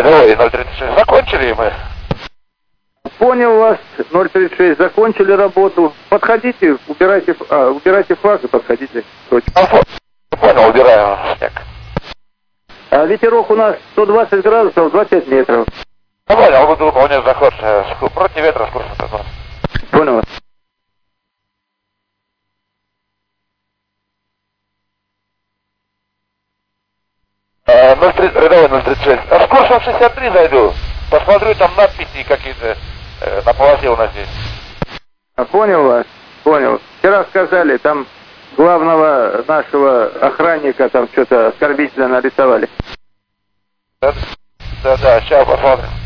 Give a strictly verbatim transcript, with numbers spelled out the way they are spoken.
рядовой ноль тридцать шесть. Закончили мы. Понял вас, ноль тридцать шесть, закончили работу. Подходите, убирайте, а, убирайте флаг и подходите. А, понял, убираем снег. А ветерок у нас сто двадцать градусов, двадцать пять метров. Ну, понял, буду выполнять заход э, против ветра с курсом туда. Понял вас. Э, ноль тридцать, рядовой ноль тридцать шесть. А с курсом шестьдесят три зайду. Посмотрю, там надписи какие-то э, на полосе у нас здесь. А, понял вас, понял. Вчера сказали, там главного нашего охранника там что-то оскорбительно нарисовали. Да, да, да, сейчас посмотрим.